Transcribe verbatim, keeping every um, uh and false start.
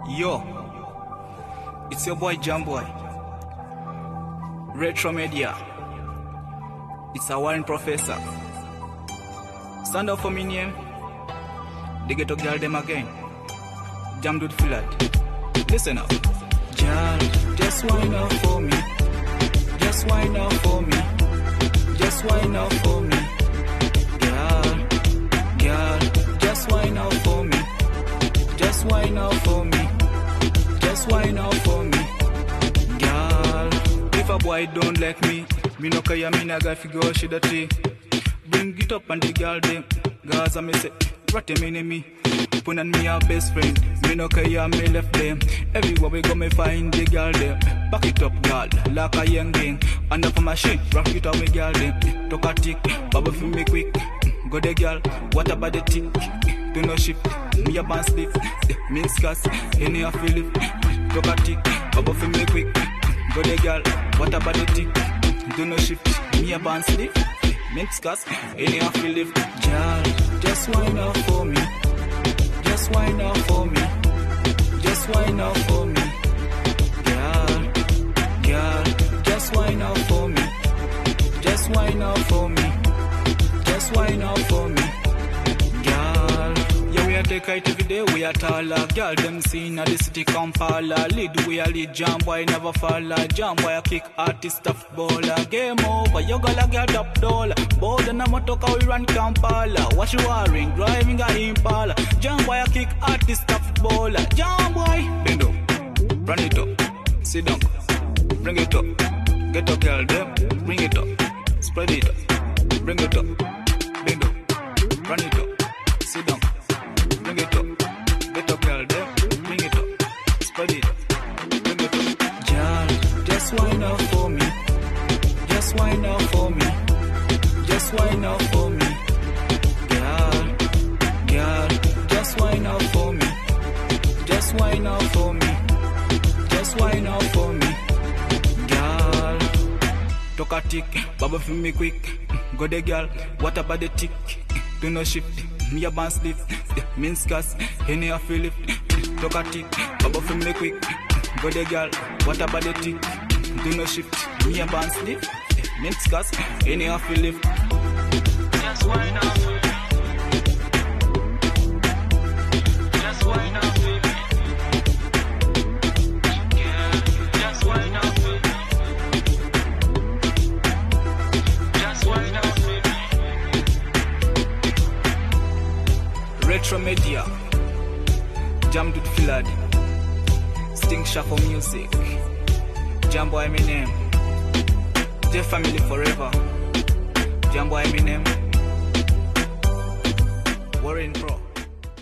Yo, it's your boy Jamboy, Retro Media. It's a Warren Professor. Stand up for me name. They get to girl them again. Jam dude feel it. Listen up. Girl, just wind up for me. Just wind up for me. Just wind up for me. Girl, girl, just wind up for me. Just wind up for me. Just wind up for me. Girl, if a boy don't like me, me no care, me na guy figure she the tea. Bring it up and the girl them. Gaza me say, rat him in me. Put on me our best friend. Me no care, me left them. Everywhere we go, me find the girl them. Back it up, girl, like a young gang. Under for my shit, rock it up, me girl them. Talk a tick, bubble for me quick. Go the girl, what about the tick? Do no shift, me a band slip. Mix gas, any a feel it. Talk a tick, bubble for me quick. Go the girl, what about the tick? Do no shift, me a band slip. Mix gas, any a feel it. Girl, just wind up for me. Just wind up for me. Just wind up for me. Girl, girl, just wind up for me. Just wind up for me. Just wind up for me. Girl, yeah, we a take it every day, we a taller. Girl, them seen at the city Kampala. Lead, we a lead, Jamboy never follow. Jamboy a kick artist, tough baller. Game over, you gotta get up dollar. Bold and I'm a talk how we run Kampala. What you wearing, driving a Impala. Jamboy a kick artist, tough baller. Jamboy, bend up, run it up, sit down, bring it up. Get up, girl, them, bring it up, spread it up, bring it up, bend up, run it up, sit down, bring it up. Get up, girl, them, bring it up, spread it up, bring it up. Girl, just wind up for me. Just wind up for me. Just wind up for me. Girl, girl, just wind up for me. Just wind up for me. Just wind up for me. Girl, talk a tick, bubble for me quick. Go the girl, what about the tick? Do no shift, me a band slip. Mince gas, any a feel it. Talk a tick, bubble for me quick. Go the girl, what about the tick? Do no shift, me a band slip. Mince gas, any a feel it. Just wind up for me. Just wind up for me. Yeah, just wind up for me. Just wind up for me. Retro Media. Jam dude Filad. Sting Shuffle Music. Jamboy Eminem. J Family Forever. Jamboy Eminem. Warren Pro.